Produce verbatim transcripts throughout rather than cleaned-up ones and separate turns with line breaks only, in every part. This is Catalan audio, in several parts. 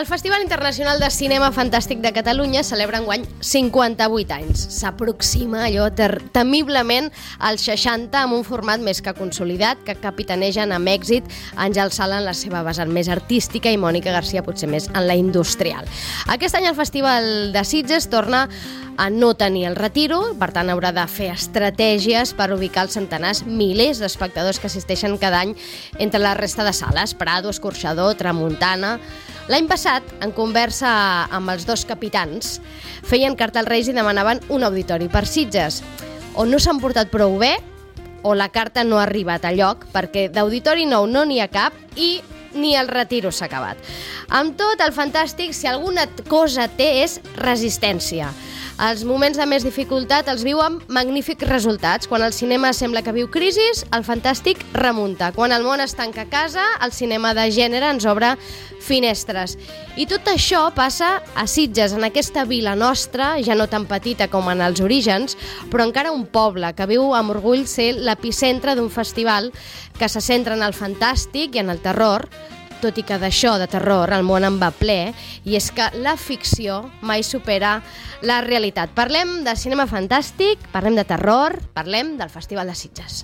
El Festival Internacional de Cinema Fantàstic de Catalunya celebra enguany cinquanta-vuit anys. S'aproxima allò ter- temiblement als seixanta amb un format més que consolidat que capitanegen amb èxit Àngel Sala en la seva vessant més artística i Mònica Garcia potser més en la industrial. Aquest any el Festival de Sitges torna a no tenir el retiro, per tant haurà de fer estratègies per ubicar els centenars, milers d'espectadors que assisteixen cada any entre la resta de sales, Prado, Escorxador, Tramuntana. L'any passat, en conversa amb els dos capitans, feien carta als Reis i demanaven un auditori per Sitges. O no s'han portat prou bé, o la carta no ha arribat a lloc, perquè d'auditori nou no n'hi ha cap i ni el retiro s'ha acabat. Amb tot, el Fantàstic, si alguna cosa té, és resistència. Els moments de més dificultat els viu amb magnífics resultats. Quan el cinema sembla que viu crisis, el Fantàstic remunta. Quan el món es tanca a casa, el cinema de gènere ens obre finestres. I tot això passa a Sitges, en aquesta vila nostra, ja no tan petita com en els orígens, però encara un poble que viu amb orgull ser l'epicentre d'un festival que se centra en el fantàstic i en el terror, tot i que d'això, de terror, el món en va ple, i és que la ficció mai supera la realitat. Parlem de cinema fantàstic, parlem de terror, parlem del Festival de Sitges.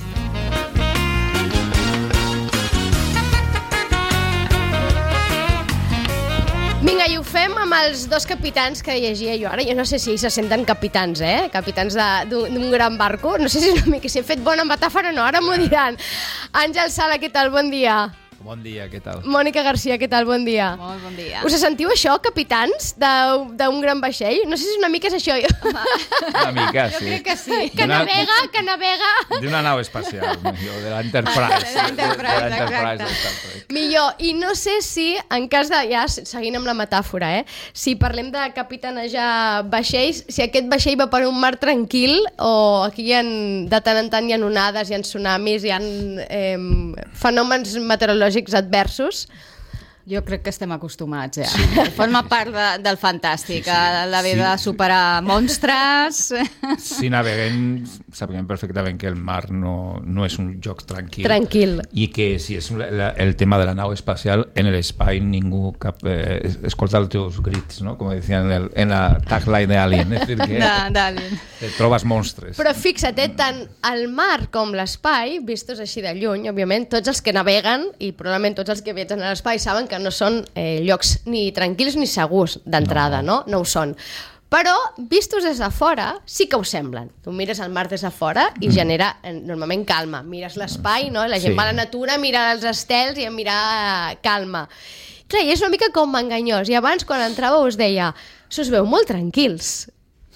Vinga, i ho fem amb els dos capitans que llegia jo ara. Jo no sé si se senten capitans, eh? Capitans d'un gran barco. No sé si és una mica, si he fet bona metàfora o no, ara m'ho diran. Àngel Sala, què tal? Bon dia.
Bon dia, què tal?
Mònica Garcia, què tal? Bon dia.
Molt bon dia.
Us sentiu això, capitans d'un gran vaixell? No sé si una mica és això.
Una mica, sí.
Jo crec que sí.
Que navega, que navega.
D'una nau espacial, millor, de l'Enterprise.
De l'Enterprise, exacte.
Millor, i no sé si, en cas de, ja seguint amb la metàfora, eh, si parlem de capitanejar vaixells, si aquest vaixell va per un mar tranquil o aquí hi ha, de tant en tant hi ha onades, hi ha tsunamis, hi ha eh, fenòmens meteorològics adversos.
Jo crec que estem acostumats, ja. Sí. Forma part de, del fantàstic, sí, sí. L'haver sí. de superar monstres.
Si naveguem, sabem perfectament que el mar no, no és un lloc tranquil.
Tranquil.
I que si és la, el tema de la nau espacial, en l'espai ningú cap, eh, escolta els teus grits, no? Com decían en, el, en la tagline de Alien. És dir, que
d'Alien.
Te trobes monstres.
Però fixa't, eh, tant el mar com l'espai, vistos així de lluny, òbviament, tots els que naveguen i probablement tots els que viatgen a l'espai saben que no són eh, llocs ni tranquils ni segurs d'entrada, no. no? No ho són. Però, vistos des de fora, sí que ho semblen. Tu mires el mar des de fora i mm. genera, eh, normalment, calma. Mires l'espai, no? La gent sí. va a la natura, mira els estels i a mirar eh, calma. Clar, i és una mica com enganyós. I abans, quan entrava, us deia, s'us veu molt tranquils.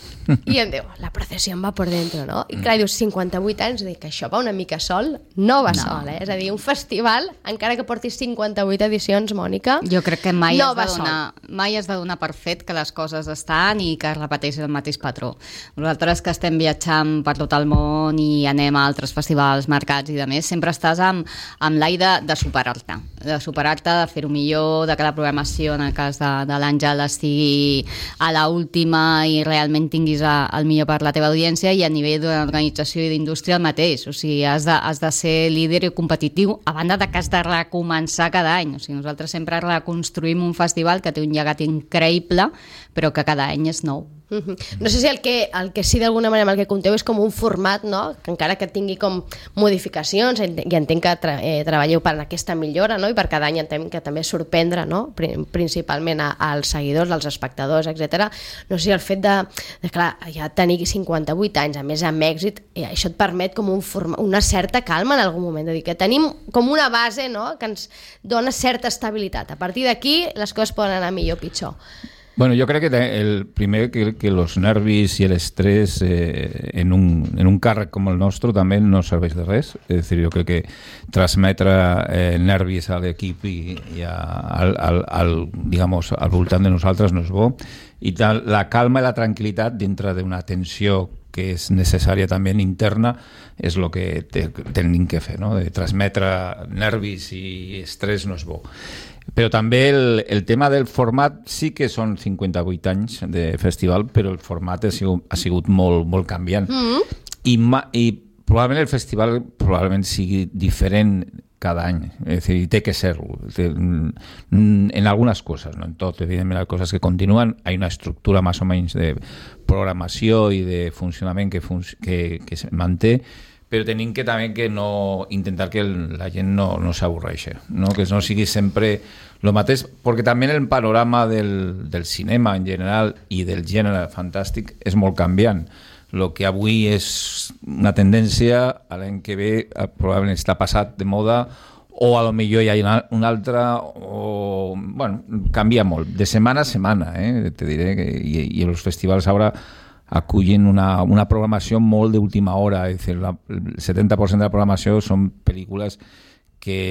I em diu, la processió va per dentro, no? I clar, dius, cinquanta-vuit anys, dic, això va una mica sol, no va no. sol, eh? És a dir, un festival, encara que portis cinquanta-vuit edicions, Mònica,
jo crec que mai,
no
has de donar, mai has de donar per fet que les coses estan i que es repeteix el mateix patró. Nosaltres que estem viatjant per tot el món i anem a altres festivals, mercats i de més, sempre estàs amb, amb l'ai de, de superar-te, de superar-te, de fer-ho millor, de que la programació, en el cas de, de l'Àngel, estigui a l'última i realment tinguis el millor per la teva audiència, i a nivell d'una organització i d'indústria el mateix. O sigui, has de, has de ser líder i competitiu, a banda de que has de recomençar cada any. O sigui, nosaltres sempre reconstruïm un festival que té un llegat increïble, però que cada any és nou.
Mm-hmm. No sé si el que, el que sí d'alguna manera el que conteu és com un format, no? Que encara que tingui com modificacions, i entenc que tra eh, treballeu per aquesta millora, no? I per cada any entenc que també sorprendre, no? Principalment a, als seguidors, als espectadors, etcètera. No sé si el fet de, de clar, ja tenir cinquanta-vuit anys, a més amb èxit, eh, això et permet com un forma, una certa calma en algun moment, de dir que tenim com una base, no? Que ens dona certa estabilitat. A partir d'aquí les coses poden anar millor o pitjor.
Bueno, yo creo que el primer que, que los nervis y el estrés eh, en, un, en un càrrec com el nostre també no serveix de res. És a dir, jo crec que transmetre eh, nervis a l'equip i, i a, al, al, al, digamos, al voltant de nosaltres no és bo. I tal, la calma i la tranquil·litat dintre d'una tensió que és necessària també interna és el que tenim que fer, no? De transmetre nervis i estrès no és bo. Però també el, el tema del format sí que són cinquanta-vuit anys de festival, però el format ha sigut, ha sigut molt, molt canviant. Mm-hmm. I, ma, I probablement el festival probablement sigui diferent cada any, es decir, té que ser-ho. En algunes coses, no en tot, evidentment, les coses que continuen, hi ha una estructura més o menys de programació i de funcionament que, fun que, que es manté, però tenim que també que no intentar que la gent no, no s'avorreixi, no? Que no sigui sempre el mateix, perquè també el panorama del, del cinema en general i del gènere fantàstic és molt canviant. El que avui és una tendència, a l'any que ve probablement està passat de moda, o a lo millor hi ha una, una altra, o bueno, canvia molt, de setmana a setmana, eh? Te diré que i, i els festivals ara acullen una, una programació molt d'última hora, és dir, la, el setenta per cent de la programació són pel·lícules que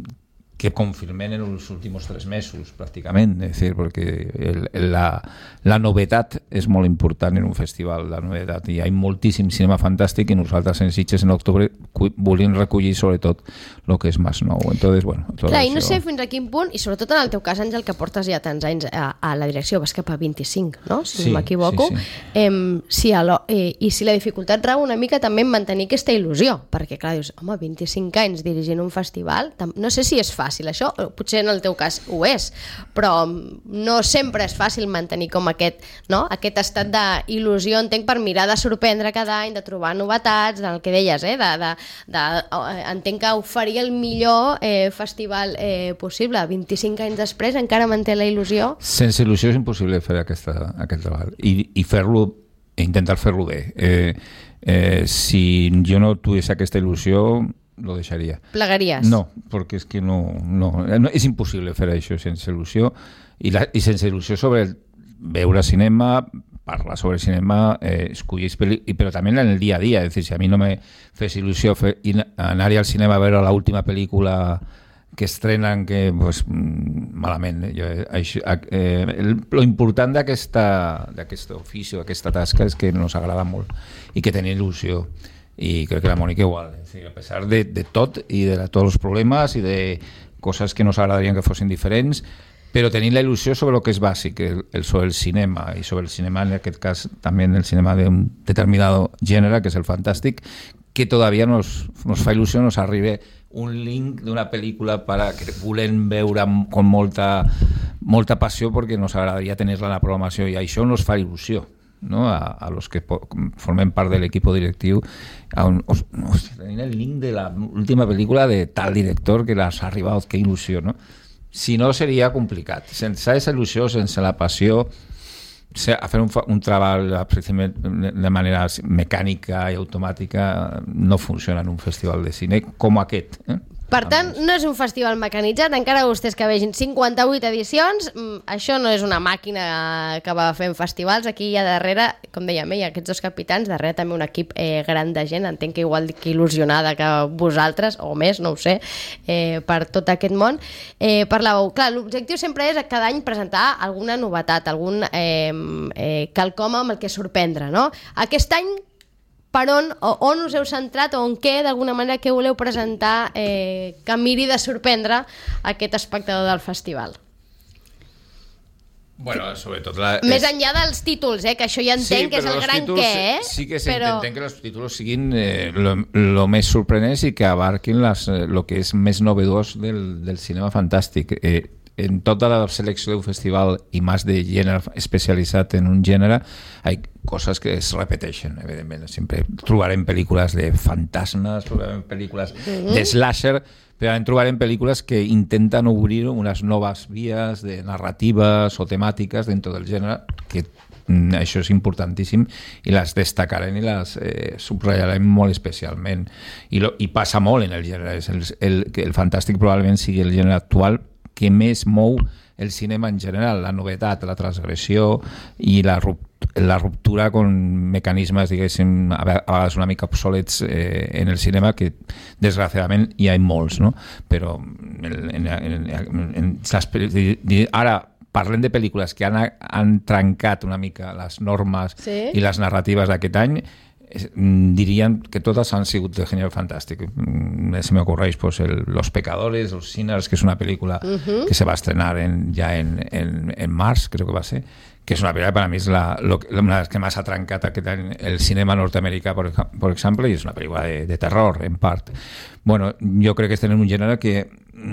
que confirmen en els últims tres mesos, pràcticament, és dir, perquè el, la, la novetat és molt important en un festival, la novetat, i hi ha moltíssim cinema fantàstic i nosaltres en Sitges en octubre volíem recollir sobretot el que és més nou. Entonces, bueno, tot
clar,
això...
i no sé fins a quin punt, i sobretot en el teu cas, Àngel, que portes ja tants anys a, a la direcció, vas cap a vint-i-cinc, no? Si
sí,
no m'equivoco.
Sí, sí.
Eh, si lo, eh, I si la dificultat rau una mica també en mantenir aquesta il·lusió, perquè clar, dius, home, vint-i-cinc anys dirigint un festival, no sé si és fàcil això, potser en el teu cas ho és, però no sempre és fàcil mantenir com aquest, no? Aquest estat d'il·lusió, entenc, per mirar de sorprendre cada any, de trobar novetats, del que deies, eh? de, de, de, entenc que oferir el millor eh, festival eh, possible. vint-i-cinc anys després encara manté la il·lusió?
Sense il·lusió és impossible fer aquesta, aquest treball i, i fer-lo, intentar fer-lo bé. Eh, eh, si jo no tuvies aquesta il·lusió, lo deixaria.
Plegaries?
No, perquè és que no, no, no és impossible fer això sense il·lusió i, la, i sense il·lusió sobre el, veure cinema, parlar sobre cinema, eh, escollir pel·lícules, però també en el dia a dia, és dir, si a mi no me fes il·lusió fer, anar-hi al cinema a veure l'última pel·lícula que estrenen, que pues, malament. Jo, això, eh, el, lo important d'aquest ofici, d'aquesta tasca, és que ens agrada molt i que tenim il·lusió. I crec que la Mònica igual, és dir, a pesar de, de tot i de tots els problemes i de coses que nos agradarien que fossin diferents, però tenir la il·lusió sobre el que és bàsic, el, el, sobre el cinema, i sobre el cinema, en aquest cas també el cinema d'un determinat gènere, que és el fantàstic, que todavía nos, nos fa il·lusió, nos arriba un link d'una pel·lícula per a que volem veure amb molta, molta passió perquè nos agradaria tenir-la en la programació, i això nos fa il·lusió, no? a, a los que formem part de l'equip directiu, a un, os, os, tenint el link de l'última pel·lícula de tal director que l'has arribat, que il·lusió, no? Si no seria complicat, sense aquesta il·lusió, sense la passió, a fer un, un treball de manera mecànica i automàtica no funciona en un festival de cine com aquest, eh?
Per tant, no és un festival mecanitzat, encara vostès que vegin cinquanta-vuit edicions, això no és una màquina que va fent festivals, aquí hi ha darrere, com dèiem, hi ha aquests dos capitans, darrere també un equip eh, gran de gent, entenc que igual que il·lusionada que vosaltres, o més, no ho sé, eh, per tot aquest món. Eh, parlàveu, clar, l'objectiu sempre és cada any presentar alguna novetat, algun eh, eh, quelcom amb el que sorprendre, no? Aquest any, per on, o on us heu centrat o on què, d'alguna manera, que voleu presentar eh, que miri de sorprendre aquest espectador del festival?
Bueno, sobretot... La,
Més és... enllà dels títols, eh, que això ja entenc sí, que és el gran títols, què, eh?
Sí que
però...
s'intenten que els títols siguin eh, lo, lo més sorprenents i que abarquin les, lo que és més novedós del, del cinema fantàstic. Eh, en tota la selecció d'un festival i més de gènere especialitzat en un gènere hi ha coses que es repeteixen, evidentment. Sempre trobarem pel·lícules de fantasmes, trobarem pel·lícules mm-hmm. de slasher, però en trobarem pel·lícules que intenten obrir unes noves vies de narratives o temàtiques dintre del gènere, que això és importantíssim i les destacarem i les eh, subratllarem molt especialment. I, lo, i passa molt en el gènere. El, el, el fantàstic probablement sigui el gènere actual que més mou el cinema en general, la novetat, la transgressió i la ruptura, la ruptura con mecanismes, diguéssim, a vegades una mica obsolets eh, en el cinema, que desgraciadament hi ha molts, no? Però en, en, en, en les, ara parlem de pel·lícules que han, han trencat una mica les normes sí. i les narratives d'aquest any. dirían que todas han sigut de género fantástico. Se me ocurréis pues el, Los Pecadores, Los Sinners, que es una película uh-huh. que se va a estrenar en, ya en, en, en març, creo que va a ser, que és una pel·lícula que per a mi és la, lo, una de les que més ha trencat aquest, el cinema nord-americà, per, per exemple, i és una pel·lícula de, de terror, en part. Bueno, jo crec que estem en un gènere que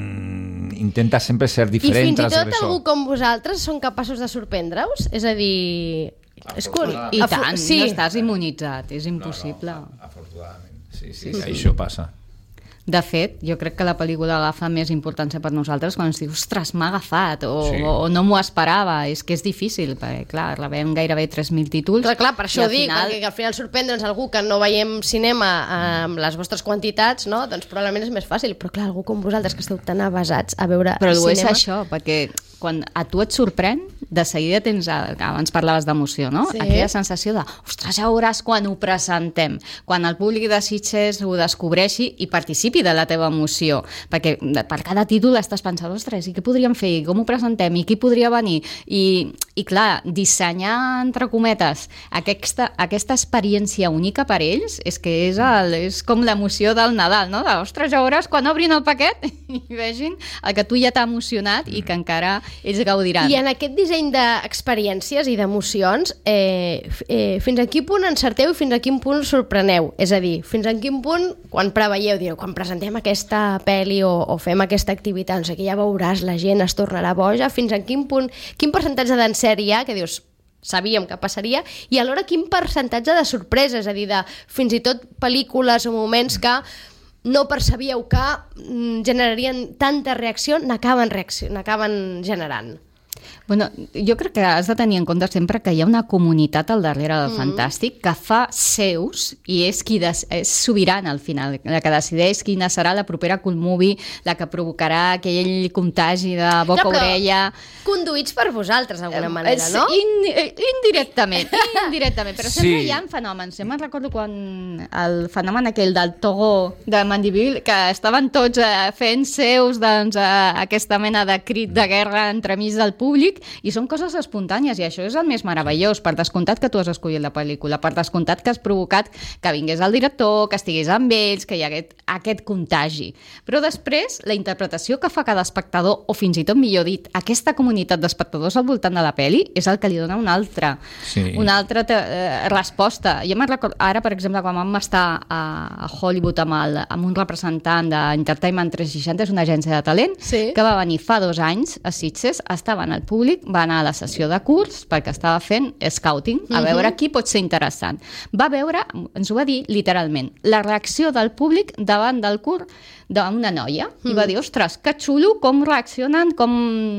mm, intenta sempre ser diferent.
I fins i tot algú com vosaltres són capaços de sorprendre-us? És a dir... És curi...
I tant, sí. No estàs immunitzat, és impossible.
No, no, afortunadament, sí, sí, sí, això passa.
De fet, jo crec que la pel·lícula agafa més importància per nosaltres quan ens diu, ostres, m'ha agafat, o, sí. o, o no m'ho esperava. És que és difícil, perquè, clar, rebem gairebé tres mil títols.
Clar, clar, per això dic, final... perquè al final sorprendre'ns algú que no veiem cinema amb les vostres quantitats, no? Doncs probablement és més fàcil, però clar, algú com vosaltres que esteu tan avasats a veure
però
cinema...
Però és això, perquè quan a tu et sorprèn, de seguida tens, abans parlaves d'emoció, no? Sí. Aquella sensació de, ostres, ja veuràs quan ho presentem, quan el públic de Sitges ho descobreixi i participi de la teva emoció, perquè per cada títol estàs pensant, ostres, i què podríem fer, i com ho presentem, i qui podria venir, i, i clar, dissenyar, entre cometes, aquesta, aquesta experiència única per ells, és que és, el, és com l'emoció del Nadal, no? De, ostres, ja veuràs quan obrin el paquet i vegin el que tu ja t'ha emocionat i que encara ells gaudiran.
I en aquest disseny d'experiències i d'emocions, eh, eh, fins a quin punt encerteu i fins a quin punt sorpreneu? És a dir, fins a quin punt, quan preveieu, direu, quan presentem aquesta pel·li o, o fem aquesta activitat, no sé què, ja veuràs, la gent es tornarà boja, fins a quin punt, quin percentatge d'encert hi ha, que dius, sabíem que passaria, i alhora quin percentatge de sorpresa, és a dir, de fins i tot pel·lícules o moments que no percebíeu que mm, generarien tanta reacció, n'acaben reacció, n'acaben generant.
Bueno, jo crec que has de tenir en compte sempre que hi ha una comunitat al darrere del mm. Fantàstic que fa seus i és qui des, és sobirana al final, la que decideix quina serà la propera Cool Movie, la que provocarà aquell contagi de boca-orella.
Conduïts per vosaltres, d'alguna manera, no?
In, indirectament, indirectament, però sempre sí. Hi ha fenòmens. Jo me'n recordo quan el fenomen aquell del Togo de Mandeville, que estaven tots eh, fent seus doncs, eh, aquesta mena de crit de guerra entremig del públic, i són coses espontànies, i això és el més meravellós. Per descomptat que tu has escollit la pel·lícula, per descomptat que has provocat que vingués el director, que estigués amb ells, que hi hagués aquest contagi. Però després, la interpretació que fa cada espectador, o fins i tot, millor dit, aquesta comunitat d'espectadors al voltant de la pel·li, és el que li dona una altra, sí. una altra eh, resposta. Jo me'n recordo, ara, per exemple, quan vam estar a, a Hollywood amb, el, amb un representant d'Entertainment tres seixanta, és una agència de talent, sí. que va venir fa dos anys a Sitges, estava en el públic, va anar a la sessió de curs perquè estava fent scouting, a veure uh-huh. qui pot ser interessant. Va veure, ens ho va dir literalment, la reacció del públic davant del curs d'una noia, uh-huh. i va dir, ostres, que xulo, com reaccionen, com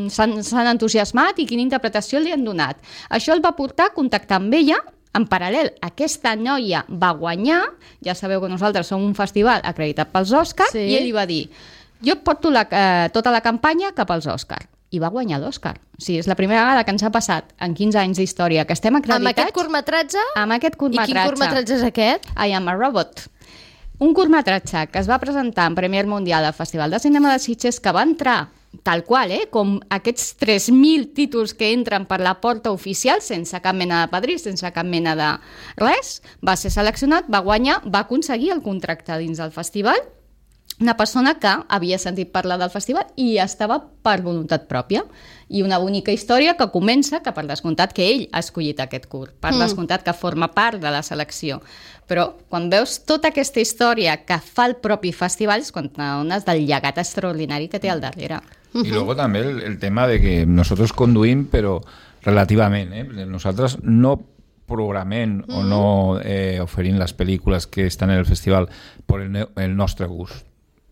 s'han entusiasmat i quina interpretació li han donat. Això el va portar a contactar amb ella. En paral·lel, aquesta noia va guanyar, ja sabeu que nosaltres som un festival acreditat pels Òscar, sí. i ell li va dir, jo porto la, eh, tota la campanya cap als Òscar. I va guanyar l'Òscar. O sigui, és la primera vegada que ens ha passat en quinze anys d'història que estem acreditats...
Amb aquest curtmetratge?
Amb aquest curtmetratge.
I quin curtmetratge és aquest?
I Am a Robot. Un curtmetratge que es va presentar en Premier Mundial al Festival de Cinema de Sitges, que va entrar tal qual, eh? Com aquests tres mil títols que entren per la porta oficial, sense cap mena de padrí, sense cap mena de res, va ser seleccionat, va guanyar, va aconseguir el contracte dins del festival, una persona que havia sentit parlar del festival i estava per voluntat pròpia. I una bonica història que comença, que per descomptat que ell ha escollit aquest curt, per mm. descomptat que forma part de la selecció. Però quan veus tota aquesta història que fa el propi festival és quan t'adones del llegat extraordinari que té al darrere.
Y luego también el, el tema de que nosotros conduïm, però relativament, eh? Nosaltres no programem mm. o no eh, oferim les pel·lícules que estan en el festival per el, el nostre gust.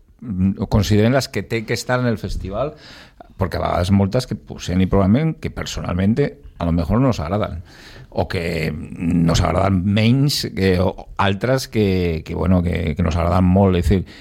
Consideren las que té que estar en el festival, porque a vegades moltes que poseen i programen que personalmente a lo mejor nos agradan o que nos agradan menys que o altres que, que, bueno, que, que nos agradan molt. Es decir,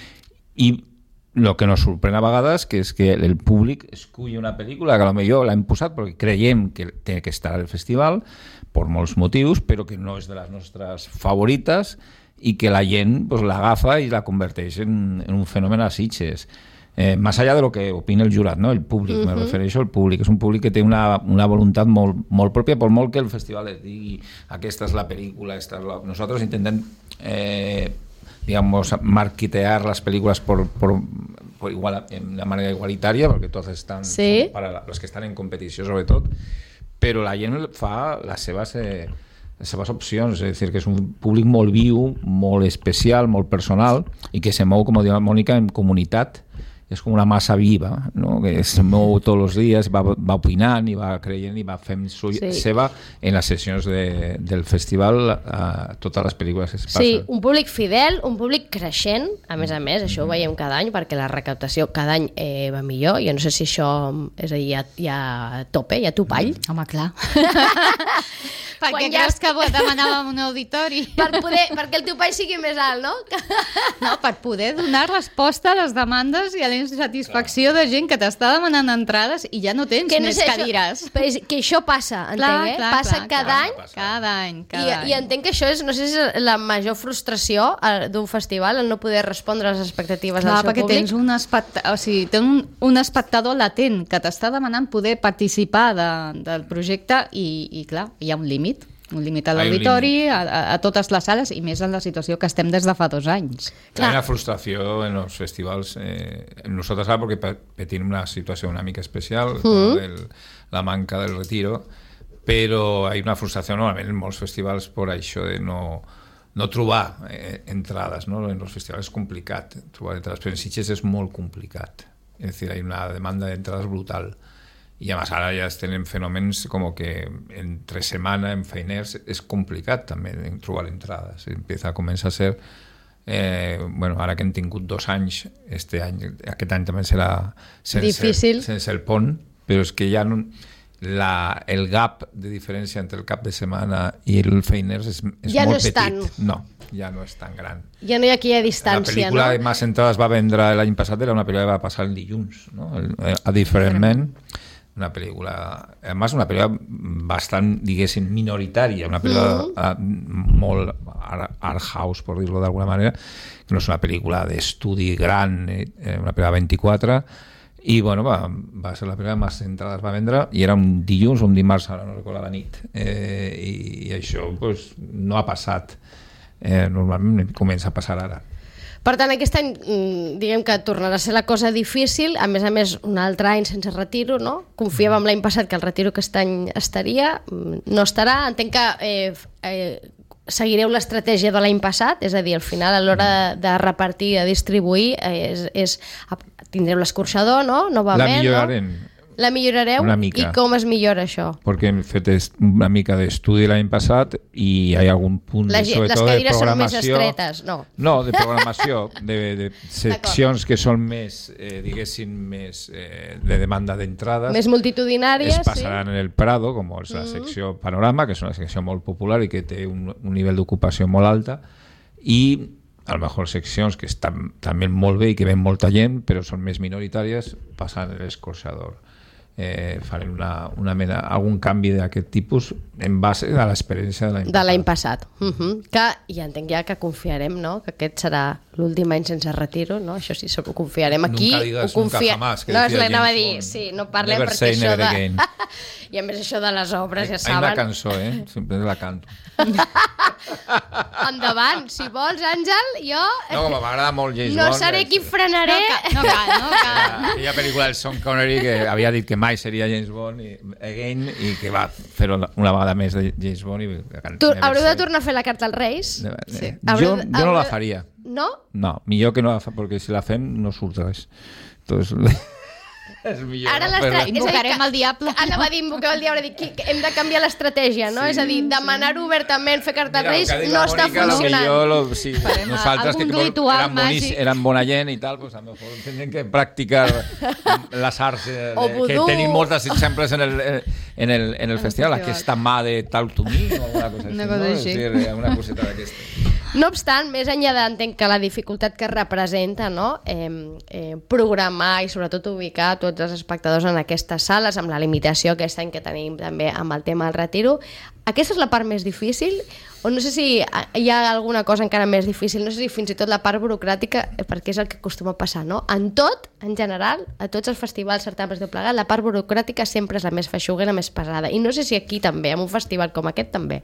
y lo que nos sorprèn a vegades que és que el públic escull una pel·lícula que a lo millor l'hem posat perquè creiem que té que estar al festival per molts motius, però que no és de les nostres favorites i que la gent pues, l'agafa i la converteix en, en un fenomen a Sitges. Eh, más allá de lo que opina el jurat, ¿no? El públic, uh-huh. me refereixo al públic. És un públic que té una, una voluntat molt, molt pròpia, per molt que el festival es digui aquesta és la pel·lícula, esta és la... Nosaltres intentem, eh, digamos, marketear las películas por, por, por igual, en una manera igualitaria, porque todas están,
sí.
para los que están en competició, sobretot, però la gent fa les seves... Eh, les seves opcions, és a dir, que és un públic molt viu, molt especial, molt personal i que se mou, com diu la Mònica, en comunitat. És com una massa viva, no? Que se mou tots els dies, va, va opinant i va creient i va fent su- sí. seva en les sessions de, del festival a totes les pel·lícules que es passen.
Sí, un públic fidel, un públic creixent, a més a més, això ho veiem cada any perquè la recaptació cada any eh, va millor. Jo no sé si això és a dir, hi ha, hi ha tope, hi ha topall.
Mm. Home, clar. Per què
ja...
creus que demanàvem un auditori?
Per poder, perquè el topall sigui més alt, no?
No, per poder donar resposta a les demandes i a la insatisfacció de gent que t'està demanant entrades i ja no tens
que no
més
sé,
cadires.
Això, que això passa, entenc,
clar,
eh?
clar,
passa
clar,
cada
clar,
any.
Cada any, cada
I,
any.
I entenc que això és, no sé si és la major frustració d'un festival, el no poder respondre a les expectatives
clar,
del seu
perquè
públic.
tens un, espect... o sigui, tens un, un espectador latent que t'està demanant poder participar de, del projecte i, i clar, hi ha un límit. Un límit a l'auditori, a, a, a totes les sales i més en la situació que estem des de fa dos anys.
Hay una frustració en los festivals. Eh, nosotros ahora porque patim una situació una mica especial, uh -huh. el, la manca del retiro, però hi ha una frustració normalment en molts festivals per això de no, no trobar eh, entrades, ¿no? En los festivals és complicat trobar entrades, però en Sitges és molt complicat. És a dir, hi ha una demanda d'entrades brutal. Y además ahora ya tienen fenómenos como que entre semana en feiners es complicado también trobar entradas. Empieza a comenzar a ser eh, bueno, ara que hem tingut dos anys, este any, aquest any també serà sense,
difícil,
sense el pont, però és que ja no, la, el gap de diferència entre el cap de setmana i el feiners és, és
ja
molt
no és
petit.
Tant.
No, ja no és tan gran.
Ja no hi ha aquella distància,
la pel·lícula
no?
de Más Entrades va vendre l'any passat, era una pel·lícula que va passar el dilluns, no? A Diferentment, una pel·lícula, a més una pel·lícula bastant, diguéssim, minoritària, una pel·lícula mm-hmm. molt art house, per dir-ho d'alguna manera, que no és una pel·lícula d'estudi gran, una pel·lícula vint-i-quatre, i bueno, va, va ser la pel·lícula que Más Entrades va vendre, i era un dilluns o un dimarts, ara no recordo la nit, eh, i, i això pues, no ha passat. Eh, normalment comença a passar ara.
Per tant, aquest any, diguem que tornarà a ser la cosa difícil, a més a més, un altre any sense retiro, no? Confiàvem l'any passat que el retiro aquest any estaria, no estarà. Entenc que eh, eh, seguireu l'estratègia de l'any passat, és a dir, al final, a l'hora de, de repartir, de distribuir, eh, és, és, tindreu l'escorxador, no? Novament,
la millorarem.
No? La millorareu?
Una mica.
I com es millora això?
Perquè hem fet una mica d'estudi l'any passat i hi ha algun punt
La,
de, sobretot,
les
de programació.
Les cadires són més estretes, no?
No, de programació, de, de seccions que són més, eh, diguéssim, més eh, de demanda d'entrades.
Més multitudinàries,
es passaran
sí.
en el Prado, com és la secció Panorama, que és una secció molt popular i que té un, un nivell d'ocupació molt alta, i a lo mejor seccions que estan també molt bé i que ven molta gent, però són més minoritàries, passen a l'escorxador. Eh, farem una, una mena, algun canvi d'aquest tipus en base a l'experiència de l'any passat.
De l'any passat. Uh -huh. Que ja entenc ja que confiarem, no? Que aquest serà l'últim any sense retiro, no? Això sí, ho confiarem aquí.
Nunca digas
ho confia...
nunca jamás, que
no,
decía
l'anava a
James
dir,
Bond.
sí, no parlem
Never
perquè
say
això
never
de...
again.
I a més això de les obres, ja
Hay
saben.
una cançó, eh? Sempre la canto.
Endavant, si vols, Àngel, jo...
No, com m'agrada molt James
no
Bond.
seré qui frenaré.
No cal, no cal. No cal.
Aquella pel·lícula del Sean Connery que havia dit que mai seria James Bond i, again, i que va fer una vegada més de James Bond. I,
tu, haureu de tornar a fer la carta als Reis?
Sí. Jo, jo no la faria.
No?
No, millor que no la fa, perquè si la fem no surt res. Entonces... és millor.
Ara
no? Però...
Invocarem el diable.
Anava a dir, invoquem el diable, que hem de canviar l'estratègia, no? Sí, és a dir, demanar-ho obertament, fer carta als Reis, no està
Mònica,
funcionant.
Millor, lo, sí,
Farem
nosaltres que
ritual
eren, bonis, eren bona gent i tal, pues, a lo mejor tindrem que practicar les arts eh, de, que tenim molts exemples en el, en el, en el festival, aquesta mà de tal tumí o alguna cosa així,
una cosa
no?
així.
És dir, una coseta d'aquesta.
No obstant, més enllà d'entenc que la dificultat que representa, no? eh, eh, programar i sobretot ubicar tots els espectadors en aquestes sales, amb la limitació aquest any que tenim també amb el tema del retiro, aquesta és la part més difícil, o no sé si hi ha alguna cosa encara més difícil, no sé si fins i tot la part burocràtica, perquè és el que acostuma a passar, no? En tot, en general, a tots els festivals, certàmens de plegat, la part burocràtica sempre és la més feixuga i la més pesada, i no sé si aquí també, en un festival com aquest també.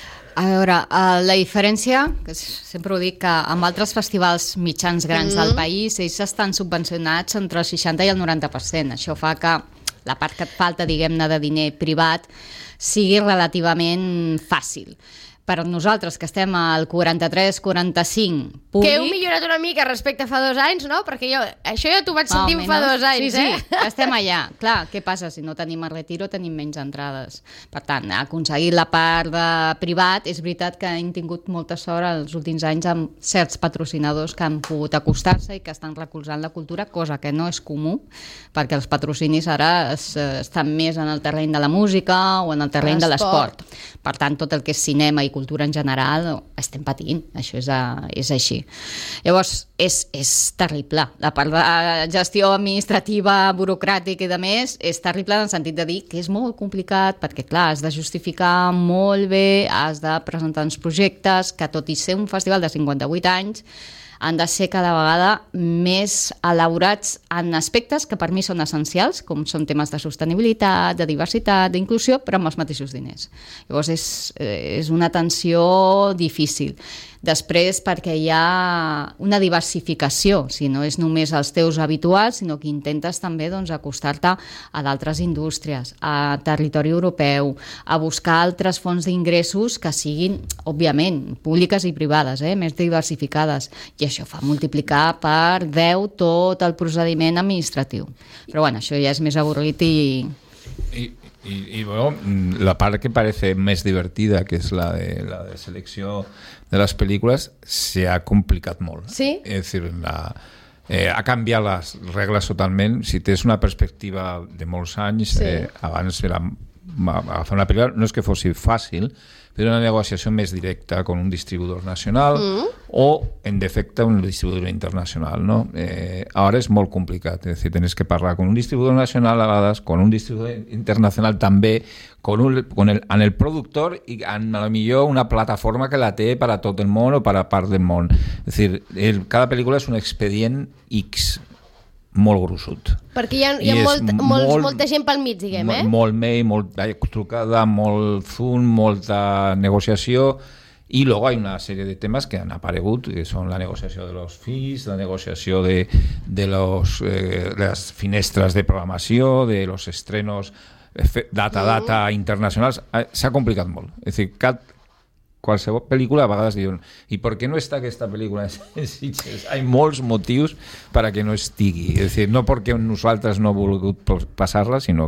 A veure, uh, la diferència, que sempre ho dic, que amb altres festivals mitjans grans mm-hmm. del país, ells estan subvencionats entre el seixanta i el noranta per cent. Això fa que la part que et falta, diguem-ne, de diner privat sigui relativament fàcil. Per nosaltres, que estem al quaranta-tres quaranta-cinc, pugui...
Que heu millorat una mica respecte a fa dos anys, no? Perquè jo, això ja t'ho vaig sentir fa dos anys,
sí,
eh?
Sí, estem allà. Clar, què passa? Si no tenim el retiro, tenim menys entrades. Per tant, aconseguir la part de privat, és veritat que hem tingut molta sort els últims anys amb certs patrocinadors que han pogut acostar-se i que estan recolzant la cultura, cosa que no és comú, perquè els patrocinis ara es, estan més en el terreny de la música o en el terreny de l'esport. Per tant, tot el que és cinema i cultura en general estem patint, això és, a, és així. Llavors, és, és terrible. La part de gestió administrativa, burocràtica i de més, és terrible en el sentit de dir que és molt complicat perquè, clar, has de justificar molt bé, has de presentar uns projectes que, tot i ser un festival de cinquanta-vuit anys, han de ser cada vegada més elaborats en aspectes que per mi són essencials, com són temes de sostenibilitat, de diversitat, d'inclusió, però amb els mateixos diners. Llavors és, és una tensió difícil. Després, perquè hi ha una diversificació, si no és només els teus habituals, sinó que intentes també doncs, acostar-te a d'altres indústries, a territori europeu, a buscar altres fonts d'ingressos que siguin, òbviament, públiques i privades, eh, més diversificades. I això fa multiplicar per deu tot el procediment administratiu. Però bueno, això ja és més avorrit i...
I... Y, y bueno, la parte que parece más divertida, que es la de la de selección de las películas, se ha complicado molt.
Sí?
Es decir, la, eh, ha canviat les regles totalment. Si tens una perspectiva de molts anys, sí. eh, abans era, agafar una pel·lícula no és que fos fàcil, però una negociació més directa con un distribuidor nacional mm. o, en defecte, un distribuidor internacional, ¿no? Eh, ahora es molt complicat, es decir, tienes que parlar con un distribuidor nacional a vegades, con un distribuidor internacional també, con, un, con el, en el productor i en, a lo millor una plataforma que la té per a tot el món o per a part del món. És dir, el, cada pel·lícula és un expedient X molt gruixut.
Perquè hi ha, hi ha molt, molt, molt, molta gent pel mig, diguem,
molt,
eh?
Molt mail, molt trucada, molt zoom, molta negociació, i luego hay una serie de temas que han aparegut, que son la negociació de los fees, la negociació de, de, los, eh, de las finestres de programació, de los estrenos data, data mm. internacionals. S'ha complicat molt. És dir, cap qualsevol pel·lícula a vegades diuen i per què no està aquesta pel·lícula en Sitges? Hi ha molts motius per a que no estigui, és dir, no perquè nosaltres no hem volgut passar-la, sinó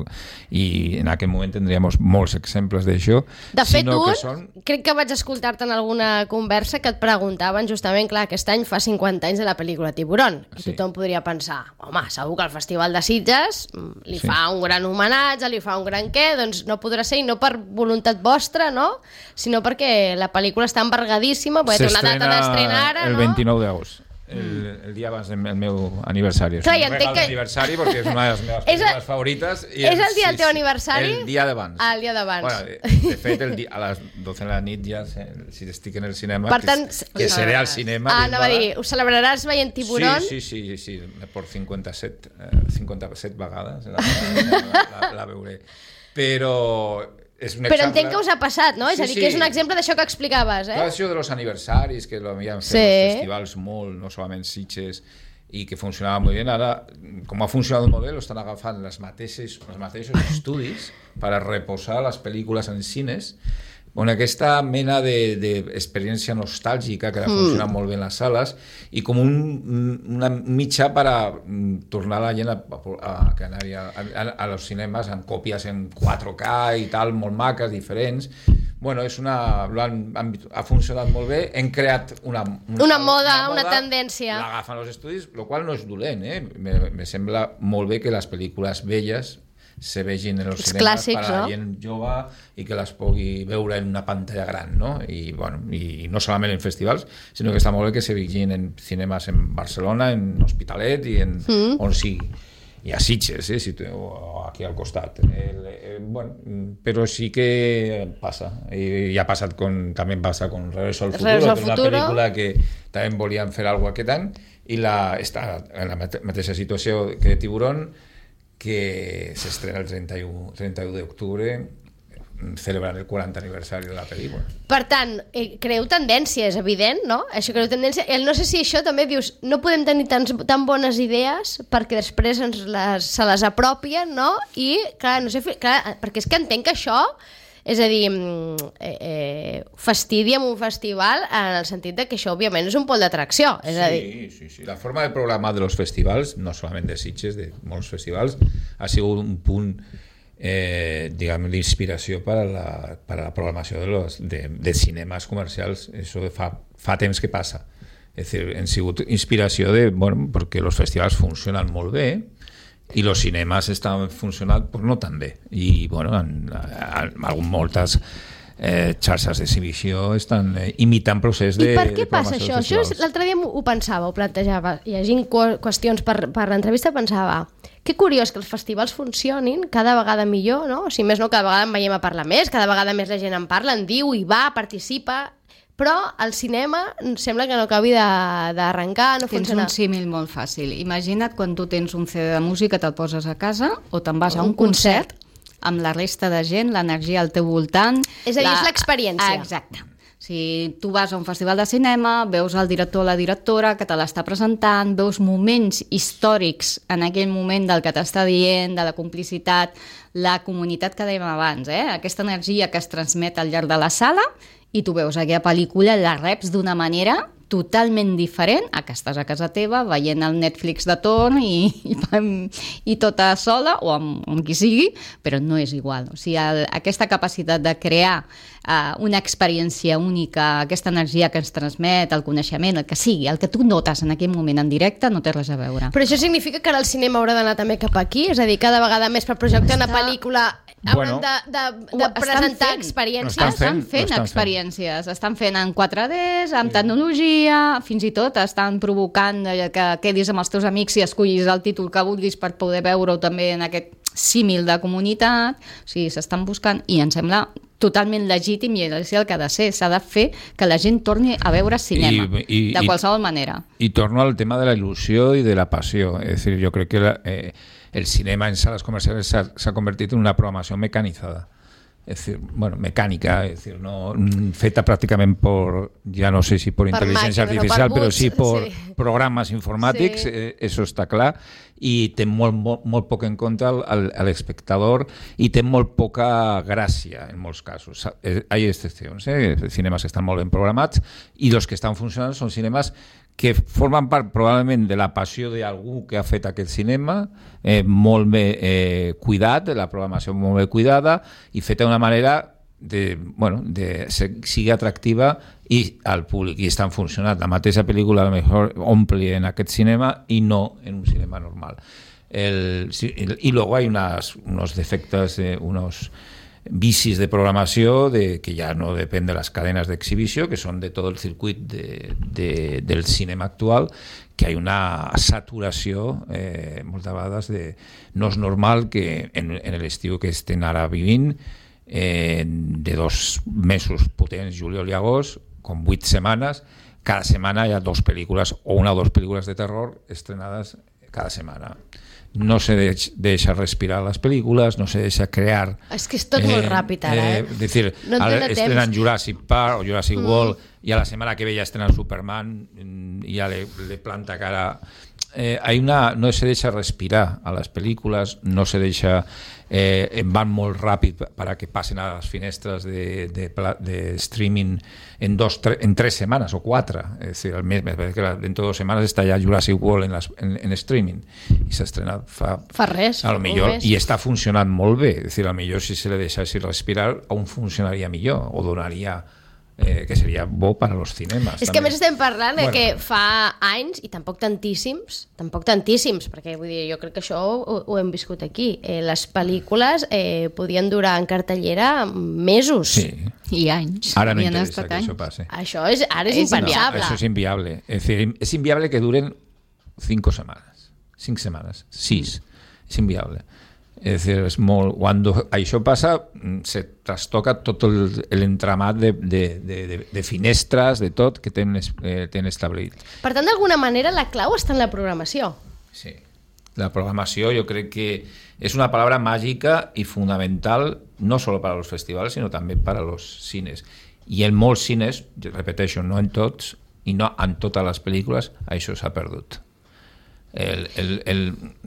i en aquell moment tindríem molts exemples d'això.
De fet,
un,
que
són...
crec que vaig escoltar-te en alguna conversa que et preguntaven justament, clar, aquest any fa cinquanta anys de la pel·lícula Tiburón, i sí. Tothom podria pensar, home, segur que el Festival de Sitges li sí. fa un gran homenatge, li fa un gran què, doncs no podrà ser, i no per voluntat vostra, no? Sinó perquè la pel·lícula està embargadíssima, perquè té una data d'estrena ara,
el
no?
vint-i-nou d'agost. El, el dia abans del meu aniversari. És
Clar,
un regal que... d'aniversari perquè és una de les meves pel·lícules favorites. I
és el dia del teu aniversari?
El dia d'abans.
Ah, el dia d'abans.
Bueno, de fet, el dia, a les dotze de la nit ja, si estic en el cinema, per tant, que, que seré al cinema.
Ah, anava a dir, ho celebraràs veient Tiburón?
Sí, sí, sí, sí, sí per cinquanta-set, cinquanta-set vegades la, la, la, la veuré. Però... Però exemple... entenc
que us ha passat, no? Sí, és a dir, que és un exemple d'això que explicaves, eh?
Clar, això de los aniversaris, que lo havien fet sí. els festivals molt, no solament Sitges, i que funcionava molt bé. Ara, com ha funcionat molt bé, lo estan agafant les mateixes, els mateixos estudis per a reposar les pel·lícules en cines. Bueno, aquesta mena d'experiència de, nostàlgica que ha funcionat mm. molt bé en les sales i com un, una mitjà per a tornar la gent a, a, a, a, a los cinemes en còpies en quatre K i tal, molt maques, diferents. Bueno, és una, han, ha funcionat molt bé, hem creat una, una,
una, moda, una moda, una tendència.
L'agafen els estudis, el qual no és dolent, eh? Me, me sembla molt bé que les pel·lícules velles se vegin en els cinemes
clàssics,
per a la
no?
gent jove i que les pugui veure en una pantalla gran, no? I, bueno, i no solament en festivals, sinó que està molt bé que se vegin en cinemes en Barcelona, en Hospitalet i en mm. on sigui. i a Sitges, eh, si tu, o aquí al costat. El, eh, bueno, però sí que passa. I, i ha passat con, també passa con Regreso al Futuro,
Regreso al
que és una
Futuro.
pel·lícula que també volien fer alguna cosa aquest any, i la, està en la mate- mateixa situació que Tiburón, que s'estrena el trenta-u d'octubre, celebrant el quaranta aniversari de la pel·lícula.
Per tant, eh, creeu tendència, és evident, no? Això creu tendència. El, no sé si això també dius, no podem tenir tants, tan bones idees perquè després ens les, se les apropien, no? I, clar, no sé, clar, perquè és que entenc que això, és a dir, eh, eh, fastidia amb un festival en el sentit de que això, òbviament, és un pol d'atracció. És a dir...
Sí, sí, sí. La forma de programar de los festivals, no solament de Sitges, de molts festivals, ha sigut un punt eh, diguem, d'inspiració per a la, per a la programació de, los, de, de cinemes comercials. Això fa, fa temps que passa. És dir, han sigut inspiració de, bueno, perquè els festivals funcionen molt bé i els cinemes estan funcionant pues, no tan bé. I, bueno, en, en, en moltes eh, xarxes d'exhibició estan eh, imitant procés de,
I per què
de
passa
programació
això?
dels
Això l'altre dia ho pensava, ho plantejava, llegint qüestions per, per l'entrevista, pensava que curiós que els festivals funcionin cada vegada millor, no? O si més no, cada vegada en veiem a parlar més, cada vegada més la gent en parla, en diu, hi va, participa, però el cinema sembla que no acabi d'arrencar, no
Tens
funciona.
un símil molt fàcil. Imagina't quan tu tens un C D de música, te'l poses a casa o te'n vas a
Un
un concert amb la resta de gent, l'energia al teu voltant...
És a dir,
la...
és l'experiència.
Exacte. Si tu vas a un festival de cinema, veus el director o la directora que te l'està presentant, veus moments històrics en aquell moment del que t'està dient, de la complicitat, la comunitat que dèiem abans, eh? Aquesta energia que es transmet al llarg de la sala, i tu veus aquella pel·lícula, la reps d'una manera totalment diferent a que estàs a casa teva veient el Netflix de torn i, i, i tota sola o amb, amb qui sigui, però no és igual. O sigui, el, aquesta capacitat de crear uh, una experiència única, aquesta energia que ens transmet, el coneixement, el que sigui, el que tu notes en aquell moment en directe, no té res a veure.
Però això significa que ara el cinema haurà d'anar també cap aquí? És a dir, cada vegada més per projectar una pel·lícula hauran
Bueno,
de, de,
ho
de
estan
presentar
fent.
experiències?
Estan
Estan
fent,
fent
estan fent.
experiències, estan fent en quatre D, amb tecnologia, fins i tot estan provocant eh, que quedis amb els teus amics i escollis el títol que vulguis per poder veure-ho també en aquest símil de comunitat. O sigui, s'estan buscant i em sembla totalment legítim i és el que ha de ser. S'ha de fer que la gent torni a veure cinema,
I- i-
de
i-
qualsevol manera.
Y torno al tema de la ilusión y de la pasión. Es decir, yo creo que la, eh, el cinema en salas comerciales se ha, se ha convertido en una programación mecanizada. Es decir, bueno, mecánica, es decir, no mm, feta prácticamente por, ya no sé si por,
Per
inteligencia
màquines o
artificial,
per
pero
bots,
sí por
sí.
programes informàtics,
Sí.
eh, eso està clar, i té molt, molt, molt poc en compte al, al, a l'espectador i té molt poca gràcia en molts casos. Eh, Hay excepcions, eh? Cinemes que estan molt ben programats i els que estan funcionant són cinemes que formen part probablement de la passió d'algú que ha fet aquest cinema, eh, molt bé eh, cuidat, de la programació molt bé cuidada i feta d'una manera de, bueno, de ser, sigui atractiva i al públic, i estan funcionant. La mateixa pel·lícula a lo mejor omple en aquest cinema i no en un cinema normal. El, y luego hay unas, unos defectos, eh, unos vicis de programació de, que ja no depèn de les cadenes d'exhibició, que són de tot el circuit de, de, del cinema actual, que hi ha una saturació eh, moltes vegades de... No és normal que en, en l'estiu que estem ara vivint, eh, de dos mesos potents, juliol i agost, com vuit setmanes, cada setmana hi ha dos pel·lícules o una o dos pel·lícules de terror estrenades cada setmana. No se deix, deixa respirar les pel·lícules, no se deixa crear...
És que és tot eh, molt ràpid ara, eh?
eh es decir,
no
ara estrenan
temps.
Jurassic Park o Jurassic
Mm.
World y a la semana que ve ya estrenan Superman y ya le, le planta cara... Eh, hay una, no se deixa respirar a les pel·lícules, no se deixa... Eh, van molt ràpid para que passen a les finestres de, de, de streaming en, dos, tre, en tres setmanes o quatre. Es decir, al mes, que dentro de dos setmanes està ja Jurassic World en, les, en, en streaming i s'ha estrenat fa...
Fa res.
A lo millor, i està funcionant molt bé. És dir, a lo millor si se le deixessi respirar aún funcionaria millor o donaria... Eh, que seria bo per als cinemes.
És
també.
que a més estem parlant bueno.
Bueno.
que fa anys, i tampoc tantíssims, tampoc tantíssims, perquè vull dir, jo crec que això ho, ho hem viscut aquí. Eh, les pel·lícules eh, podien durar en cartellera mesos.
Sí.
I anys.
Ara no
I han
interessa
estat
que
anys.
això passi.
Això és, ara és,
És
impensable.
No, eso es inviable. Es decir, es inviable que duren cinco semanas, cinco semanas, sis. és inviable. És dir, és molt... Quan això passa, se trastoca tot l'entramat de, de, de, de, de finestres, de tot, que tenen, eh, tenen establit.
Per tant, d'alguna manera, la clau està en la programació.
Sí. La programació jo crec que és una paraula màgica i fundamental, no solo para los festivals, sinó també para los cines. I en molts cines, repeteixo, no en tots, i no en totes les pel·lícules, això s'ha perdut. El, el, el,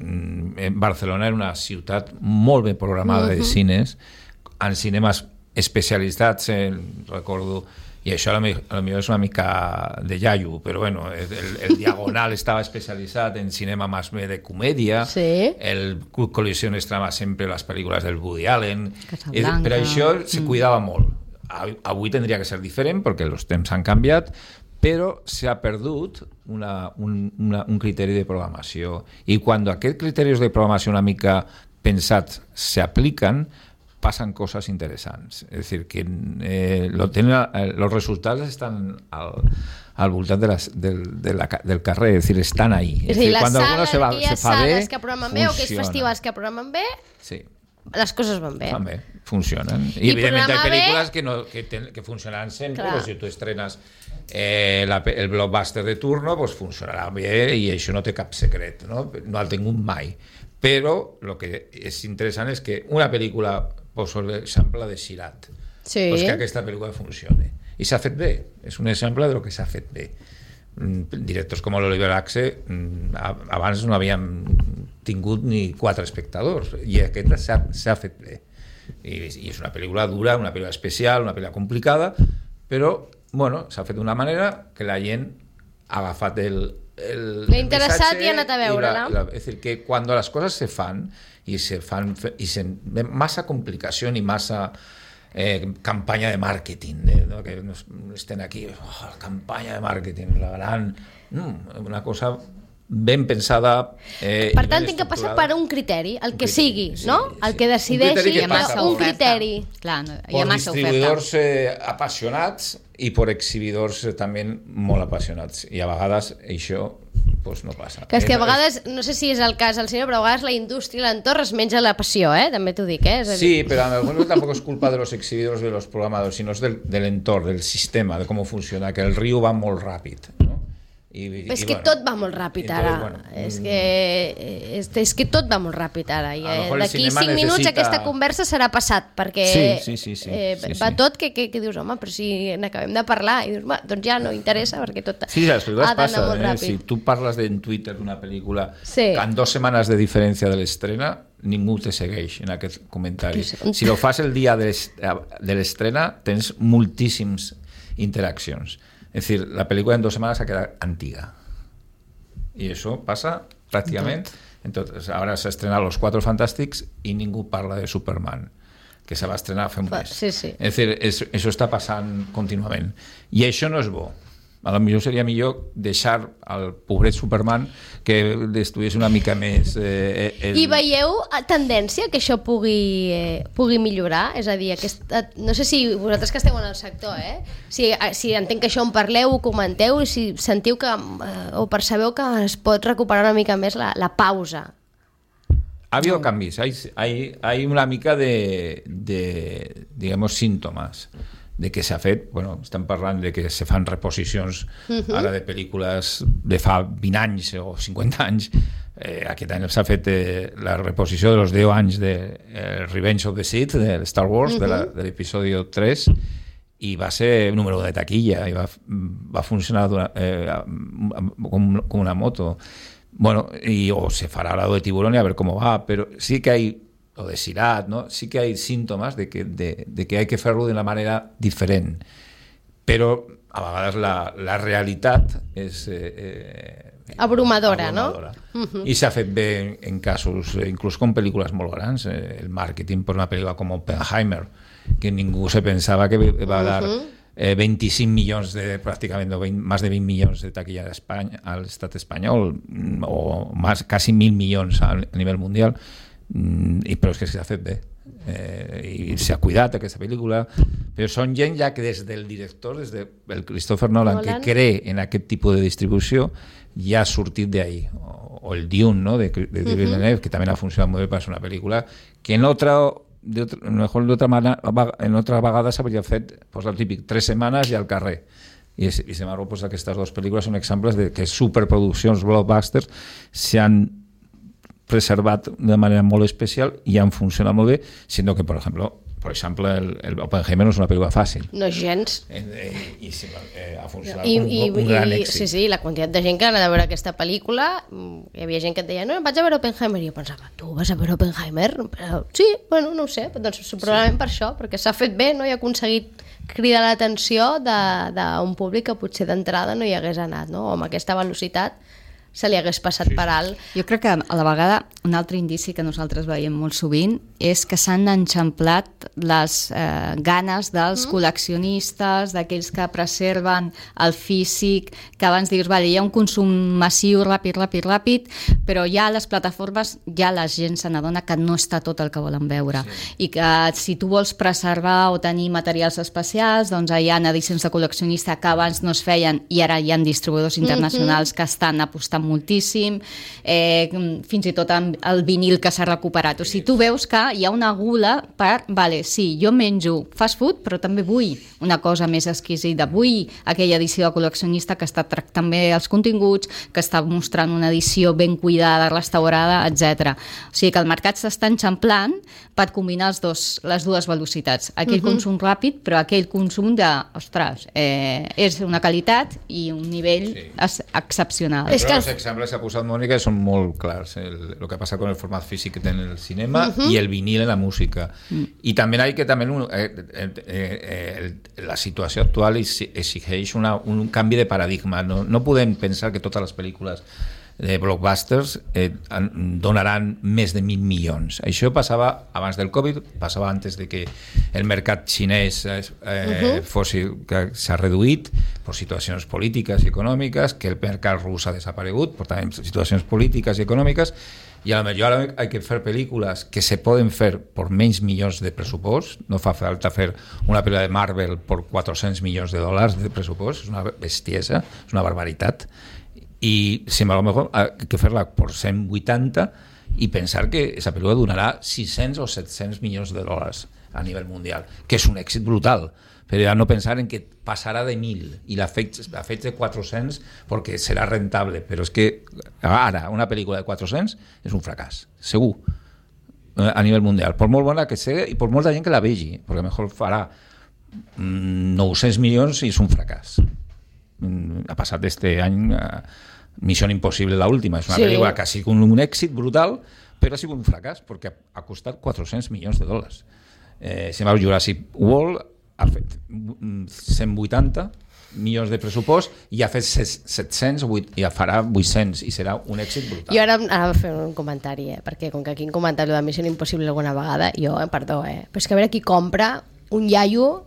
en Barcelona era una ciutat molt ben programada de cines, en cinemes especialitzats, en, recordo, i això a lo millor és una mica de iaio, però bueno, el, el Diagonal estava especialitzat en cinema més bé de comèdia,
sí.
El Col·lisió Extrema sempre les pel·lícules del Woody Allen,
Casablanca.
Per això se cuidava mm. molt. Avui tindria que ser diferent perquè els temps han canviat, però s'ha perdut una, un, una, un criteri de programació. I quan aquests criteris de programació una mica pensats s'apliquen, passen coses interessants. És a dir, que eh, lo tenen, eh, los resultats estan al, al voltant de les, del, de la, del carrer, és a dir, estan ahí.
És a dir, les sales,
se va,
aquelles
se fa
sales
bé,
que programen bé o aquells festivals que programen bé,
sí.
Les coses van bé.
Van bé, funcionen. I, I evidentment hi ha pel·lícules que, no, que, ten, que funcionaran sempre, però si tu estrenes eh, la, el blockbuster de turno, pues funcionarà bé i això no té cap secret, no, no el tingut mai. Però el que és interessant és que una pel·lícula, poso l'exemple de Sirat,
sí.
Pues que aquesta pel·lícula funcioni. I s'ha fet bé, és un exemple del que s'ha fet bé. Directors com l'Oliver Axe abans no havíem tingut ni quatre espectadors i aquesta s'ha fet bé I, i és una pel·lícula dura, una pel·lícula especial, una pel·lícula complicada, però bueno, s'ha fet d'una manera que la gent ha agafat el, el
l'ha interessat i ha anat a veure-la.
És a dir, que quan les coses se fan i se fan i se, massa complicació ni massa Eh, campanya de màrqueting, eh, no? Que no estem aquí, oh, campanya de màrqueting, la gran, mm, una cosa ben pensada. Eh,
per tant, tinc que passar per un criteri, el que criteri, sigui, sí, no? El sí. Que decideixi un criteri, que un criteri.
Clar, no, hi ha
per
massa
distribuïdors eh, apassionats i per exhibidors eh, també molt apassionats. I a vegades això pues, no passa.
Que és que a vegades, no sé si és el cas del cinema, però a vegades la indústria, l'entorn es menja la passió, eh? També t'ho dic, eh? És a dir...
Sí, però a lo mejor tampoco es culpa de los exhibidors de los programadors, sino es del, del entorn, del sistema, de com funciona, que el riu va molt ràpid, no? I, i,
és
i,
que
bueno,
tot va molt ràpid ara. Entonces, bueno, és, que, és, és que tot va molt ràpid ara. I eh, d'aquí cinc necessita... minuts aquesta conversa serà passat, perquè
sí, sí, sí, sí,
eh,
sí,
va
sí.
tot que, que, que dius, home, però si n'acabem de parlar, i dius, doncs ja no interessa, perquè tot
sí, les
ha d'anar
passa,
molt
eh?
ràpid.
Si tu parles en Twitter d'una pel·lícula
sí.
que en dues setmanes de diferència de l'estrena, ningú te segueix en aquest comentari. Si lo fas el dia de l'estrena, tens moltíssims interaccions. És a dir, la pel·lícula en dues setmanes ha quedat antiga. I això passa pràcticament. Entonces, ara s'ha estrenat Los Cuatro Fantàstics i ningú parla de Superman, que se va estrenar fa un mes.
Sí, sí.
És dir, és, això està passant contínuament. I això no és bo. A lo millor seria millor deixar al pobret Superman que estudiés una mica més... Eh, el...
I veieu tendència que això pugui, eh, pugui millorar? És a dir, aquesta, no sé si vosaltres que esteu en el sector, eh? si, si entenc que això en parleu, ho comenteu, i si sentiu que, eh, o percebeu que es pot recuperar una mica més la, la pausa.
Ha habido cambios, hay, hay, hay una mica de, de digamos, síntomas de que s'ha fet, bueno, estem parlant de que se fan reposicions uh-huh. ara de pel·lícules de fa vint anys o cinquanta anys. Eh, aquest any s'ha fet eh, la reposició de los deu anys de eh, Revenge of the Sith, de Star Wars, uh-huh. de, la, de l'episodi tres, i va ser número de taquilla, i va, va funcionar eh, com, com una moto. Bueno, y, o se fará la de Tiburón y a ver cómo va, pero sí que hay o de Sirat, ¿no? Sí que hay síntomas de que, de, de que hay que fer-lo de una manera diferent, però a vegades la, la realitat és eh, eh,
abrumadora,
abrumadora,
no? Uh-huh.
I s'ha fet bé en, en casos, eh, inclús com pel·lícules molt grans, eh, el màrqueting per una pel·lícula com Oppenheimer, que ningú se pensava que va dar uh-huh. eh, veinticinc milions, de, pràcticament de veinte, más de veinte milions de taquilla a España, al estat espanyol, o más, casi mil milions a, a nivell mundial. I, però és que s'ha fet bé. eh, i s'ha cuidat aquesta pel·lícula, però són gent ja que des del director, des del Christopher Nolan, Nolan, que cree en aquest tipus de distribució, ja ha sortit d'ahí. O, o el Dune, no?, de, de David Villeneuve, uh-huh. que també ha funcionat molt bé per ser una pel·lícula que en otra, de otra, mejor de otra manera, en otra vegada s'hauria fet, pues, el típic, tres setmanes i al carrer. I, i sin embargo, pues, aquestes dues pel·lícules són exemples de que superproduccions blockbusters s'han preservat de manera molt especial i han funcionat molt bé, sinó que, per exemple, per exemple, el, el Oppenheimer no és una pel·lícula fàcil.
No gens.
Eh, eh, I eh, ha funcionat
I,
un,
i,
un gran
i,
èxit.
Sí, sí, la quantitat de gent que anava a veure aquesta pel·lícula, hi havia gent que et deia, no, vaig a veure Oppenheimer, i jo pensava, tu vas a veure Oppenheimer? Però, sí, bueno, no ho sé, doncs probablement sí. per això, perquè s'ha fet bé, no? I ha aconseguit cridar l'atenció d'un públic que potser d'entrada no hi hagués anat, no? O amb aquesta velocitat se li hagués passat sí. per alt.
Jo crec que a la vegada un altre indici que nosaltres veiem molt sovint és que s'han enxamplat les eh, ganes dels mm. col·leccionistes, d'aquells que preserven el físic, que abans dius, vale, hi ha un consum massiu, ràpid, ràpid, ràpid, però ja a les plataformes ja la gent se n'adona que no està tot el que volen veure. Sí. I que si tu vols preservar o tenir materials especials, doncs hi ha edicions de col·leccionista que abans no es feien i ara hi ha distribuïdors internacionals mm-hmm. que estan apostant moltíssim, eh, fins i tot el vinil que s'ha recuperat. O sigui, tu veus que hi ha una gula per, vale, sí, jo menjo fast food, però també vull una cosa més exquisida. Vull aquella edició de col·leccionista que està tractant bé els continguts, que està mostrant una edició ben cuidada, restaurada, etcètera. O sigui que el mercat s'està enxamplant per combinar els dos, les dues velocitats. Aquell uh-huh. consum ràpid, però aquell consum de, ostres, eh, és una qualitat i un nivell sí. excepcional.
És que els exemples que ha posat Mònica són molt clars. El, el que passa con el format físic que té en el cinema uh-huh. i el vinil en la música. Uh-huh. I també hay que també eh, eh, eh, la situació actual exigeix una, un canvi de paradigma. No, no podem pensar que totes les pel·lícules de blockbusters eh, donaran més de mil milions. Això passava abans del Covid, passava antes de que el mercat xinès eh, uh-huh. fos, que s'ha reduït per situacions polítiques i econòmiques, que el mercat rus ha desaparegut per també situacions polítiques i econòmiques, i a la millor ara hay que fer pel·lícules que se poden fer per menys milions de pressupost. No fa falta fer una pel·lícula de Marvel per quatre-cents milions de dòlars de pressupost, és una bestiesa, és una barbaritat. I sembla a lo mejor hay que fer-la per cent vuitanta i pensar que aquesta pel·lícula donarà sis-cents o set-cents milions de dòlars a nivell mundial, que és un èxit brutal, però ja no pensar en que passarà de mil i la feig de quatre-cents perquè serà rentable, però és que ara una pel·lícula de quatre-cents és un fracàs, segur, a nivell mundial, per molt bona que sigui i per molta gent que la vegi, perquè potser farà nou-cents milions i és un fracàs. Ha passat este any uh, Missió Impossible, la última, és una sí. pel·lícula que ha sigut un, un èxit brutal, però ha sigut un fracàs perquè ha costat quatre-cents milions de dòlars. Eh, si m'ha Jurassic World ha fet cent vuitanta milions de pressupost i ha fet set-cents i ja farà vuit-cents i serà un èxit brutal.
Jo ara anava a fer un comentari, eh? Perquè com que aquí hem comentat de Missió Impossible alguna vegada, jo, eh, perdó, eh? però és que a veure qui compra un iaio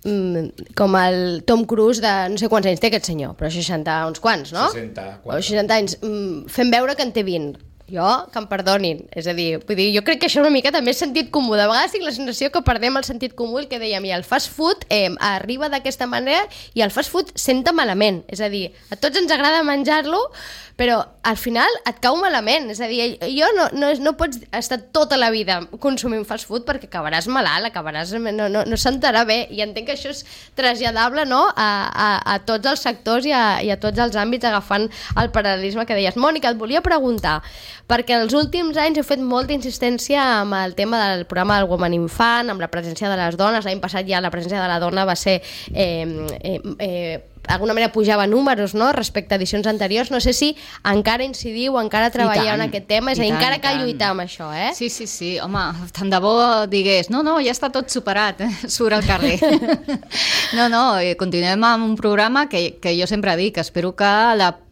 com el Tom Cruise de no sé quants anys té aquest senyor, però seixanta uns quants, no?
seixanta-quatre.
O seixanta anys, fent veure que en té vint. Jo, que em perdonin. És a dir, vull dir, jo crec que això una mica també és sentit comú. De vegades tinc la sensació que perdem el sentit comú, el que dèiem, i el fast food eh, arriba d'aquesta manera i el fast food senta malament. És a dir, a tots ens agrada menjar-lo, però al final et cau malament. És a dir, jo no, no, no pots estar tota la vida consumint fast food perquè acabaràs malalt, acabaràs... No, no, no sentarà bé. I entenc que això és traslladable, no?, a, a, a tots els sectors i a, i a tots els àmbits, agafant el paral·lelisme que deies. Mònica, et volia preguntar, perquè els últims anys heu fet molta insistència amb el tema del programa del Woman Infant, amb la presència de les dones. L'any passat ja la presència de la dona va ser... Eh, eh, eh, d'alguna manera pujava números, no?, respecte a edicions anteriors. No sé si encara incidiu, encara treballeu en aquest tema, és a dir, encara cal lluitar amb això, eh?
Sí, sí, sí, home, tant de bo digués, no, no, ja està tot superat, eh? Surt al carrer. No, no, continuem amb un programa que, que jo sempre dic, espero que la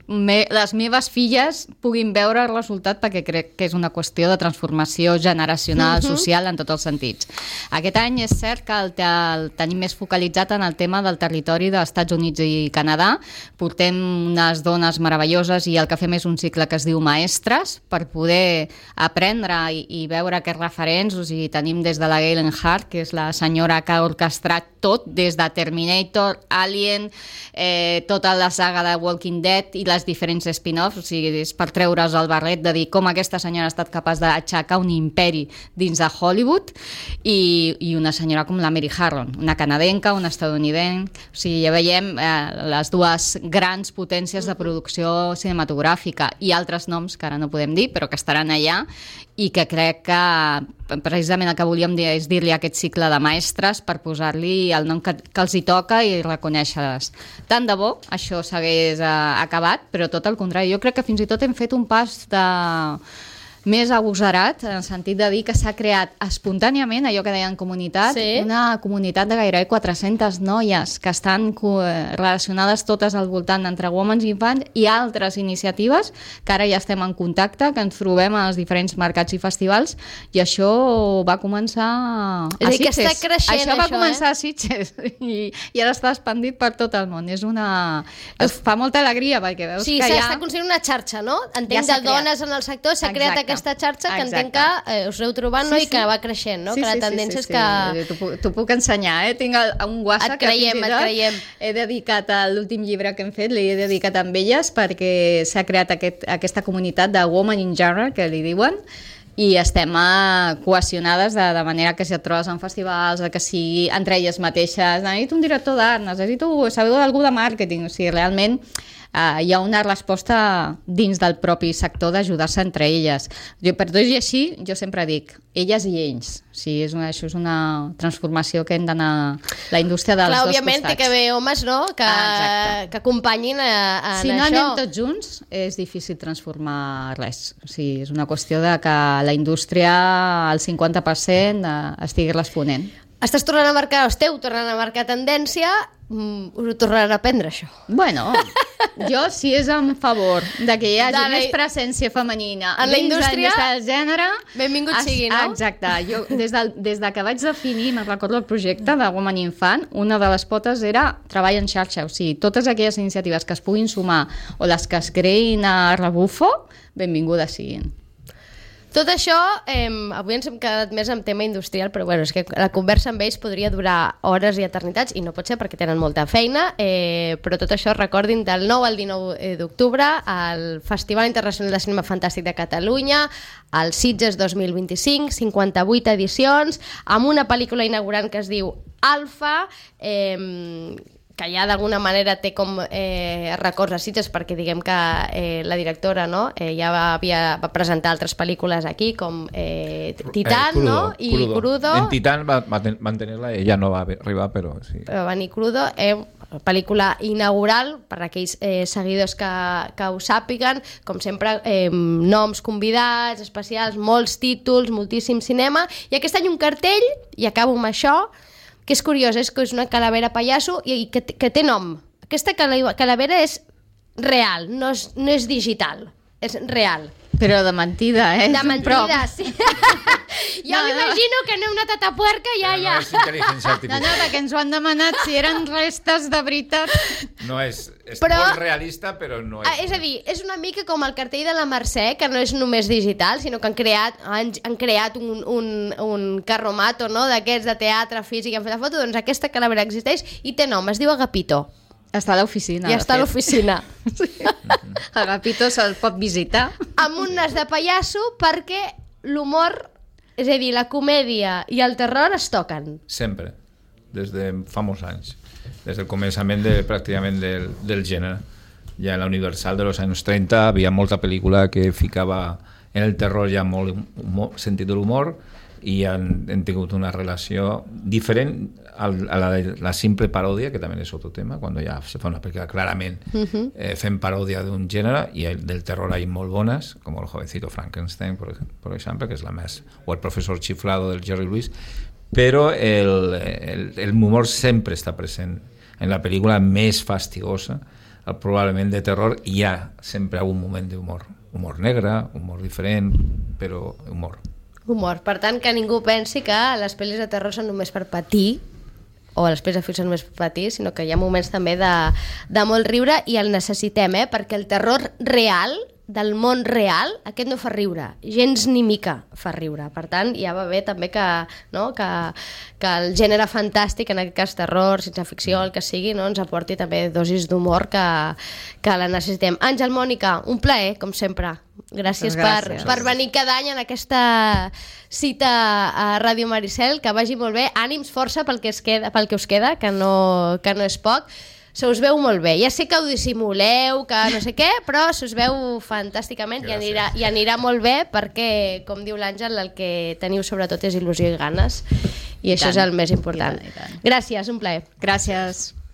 me, les meves filles puguin veure el resultat, perquè crec que és una qüestió de transformació generacional, uh-huh. social, en tots els sentits. Aquest any és cert que el, el tenim més focalitzat en el tema del territori dels Estats Units i Canadà. Portem unes dones meravelloses i el que fem és un cicle que es diu Maestres, per poder aprendre i, i veure aquests referents. O sigui, tenim des de la Galen Hart, que és la senyora que ha orquestrat tot, des de Terminator, Alien, eh, tota la saga de Walking Dead i les diferents spin-offs, o sigui, és per treure's el barret de dir com aquesta senyora ha estat capaç d'aixecar un imperi dins de Hollywood, i, i una senyora com la Mary Harron, una canadenca, una estadounidenca, o sigui, ja veiem eh, les dues grans potències de producció cinematogràfica, i altres noms que ara no podem dir, però que estaran allà, i que crec que precisament el que volíem dir és dir-li aquest cicle de maestres per posar-li el nom que, que els hi toca i reconèixer-les. Tant de bo això s'hagués eh, acabat, però tot el contrari. Jo crec que fins i tot hem fet un pas de més agosarat, en el sentit de dir que s'ha creat espontàniament, allò que deien comunitat, sí. Una comunitat de gairebé quatre-centes noies que estan relacionades totes al voltant entre Women's i Infants, i altres iniciatives que ara ja estem en contacte, que ens trobem als diferents mercats i festivals, i això va començar a
és a dir,
Sitges.
Que està creixent,
això va
això,
començar
eh?
a Sitges i, i ara està expandit per tot el món. És una... Es fa molta alegria perquè veus
sí,
que ja...
Sí, s'està construint una xarxa, no? Entenc,
ja
de dones en el sector, s'ha creat aquesta aquesta xarxa que
Exacte.
entenc que eh, us heu trobat, no? Sí, sí. I que va creixent, no?
Sí,
que la
sí,
tendència
sí, sí,
és que...
Sí. T'ho puc ensenyar, eh? Tinc el, un WhatsApp
et creiem,
que fins i
et
tot
creiem.
he dedicat a l'últim llibre que hem fet, l'he dedicat amb elles perquè s'ha creat aquest, aquesta comunitat de Women in Genre, que li diuen, i estem uh, cohesionades de, de manera que si et trobes en festivals, que sigui entre elles mateixes, necessito un director d'art, necessito saber d'algú de màrqueting, o sigui, realment uh, hi ha una resposta dins del propi sector d'ajudar-se entre elles. Jo, per tot i així, jo sempre dic, elles i ells. O sigui, és una, això és una transformació que hem d'anar... La indústria dels
Clar,
dos
òbviament
costats.
té que haver homes, no?, que,
ah,
que acompanyin a, a
si
en
no
això.
anem tots junts, és difícil transformar res. O sigui, és una qüestió de que la indústria, al cinquanta per cent, estigui responent.
Estàs tornant a marcar, o esteu tornant a marcar tendència, mm, us ho tornaran a aprendre, això.
Bueno, jo, si és en favor de que hi hagi
de la...
més presència femenina
en la indústria,
del gènere...
Benvingut es... sigui, no?
Exacte. Jo, des, de, des de que vaig definir, me'n recordo el projecte de Women Infant, una de les potes era treball en xarxa, o sigui, totes aquelles iniciatives que es puguin sumar o les que es creïn a rebufo, benvingudes siguin.
Tot això, eh, avui ens hem quedat més en tema industrial, però bueno, és que la conversa amb ells podria durar hores i eternitats, i no pot ser perquè tenen molta feina, eh, però tot això, recordin, del nou al dinou d'octubre, al Festival Internacional de Cinema Fantàstic de Catalunya, al Sitges dos mil vint-i-cinc, cinquanta-vuit edicions, amb una pel·lícula inaugurant que es diu Alfa, eh, que ja d'alguna manera té com eh, records a Sitges, perquè diguem que eh, la directora, no, eh, ja va, havia, va presentar altres pel·lícules aquí, com eh, Titán, eh, Crudo, no? I
Crudo.
Crudo.
En Titán va, va mantenir-la, ella no va arribar, però sí.
Però va venir Crudo, eh, pel·lícula inaugural, per aquells eh, seguidors que, que ho sàpiguen, com sempre, eh, noms convidats, especials, molts títols, moltíssim cinema, i aquest any un cartell, i acabo amb això, que és curiós, és que és una calavera pallasso i, i que, que té nom. Aquesta calavera és real, no és, no és digital, és real.
Però de mentida, eh?
De mentida, sí. Jo no, m'imagino no. que no una tatapuerca ja, ja.
No és intel·ligència artificial.
No, no, perquè ens ho han demanat si eren restes de veritat.
No és, és
però,
molt realista, però no és...
Ah, és a dir, és una mica com el cartell de la Mercè, que no és només digital, sinó que han creat, han, han creat un, un, un carromato, no?, d'aquests de teatre físic i han fet la foto, doncs aquesta calavera existeix i té nom, es diu Agapito.
Està a l'oficina.
I està a l'oficina.
Sí. Agapito se'l pot visitar.
Amb un nas de pallasso, perquè l'humor, és a dir, la comèdia i el terror es toquen.
Sempre, des de fa molts anys. Des del començament de, pràcticament del, del gènere. Ja en la Universal de los anys trenta havia molta pel·lícula que ficava en el terror ja molt humor, sentit de l'humor, i han, han tingut una relació diferent a la, la simple paròdia, que també és otro tema, quan ja se fa una pel·lícula clarament uh-huh. eh, fent paròdia d'un gènere, i el, del terror hay molt bones, com el jovencito Frankenstein, per, per exemple, que és la més, o el professor Chiflado del Jerry Lewis, però el, el, el humor sempre està present en la pel·lícula més fastigosa, el probablement de terror, hi ha sempre un moment d'humor. Humor negre, humor diferent, però humor.
Humor. Per tant, que ningú pensi que les pel·lis de terror són només per patir, o les pel·lis de ficció són només per patir, sinó que hi ha moments també de, de molt riure, i el necessitem, eh? Perquè el terror real, del món real, aquest no fa riure, gens ni mica fa riure. Per tant, ja va bé també que, no? que, que el gènere fantàstic, en aquest cas terror, ciència ficció, el que sigui, no? ens aporti també dosis d'humor que, que la necessitem. Àngel, Mònica, un plaer, com sempre. Gràcies, gràcies. Per, per venir cada any en aquesta cita a Ràdio Maricel, que vagi molt bé, ànims, força pel que, es queda, pel que us queda, que no, que no és poc. Se us veu molt bé. Ja sé que ho dissimuleu, que no sé què, però se us veu fantàsticament i anirà, i anirà molt bé perquè, com diu l'Àngel, el que teniu sobretot és il·lusió i ganes, i, I això tant. És el més important. I tant, i tant. Gràcies, un plaer.
Gràcies.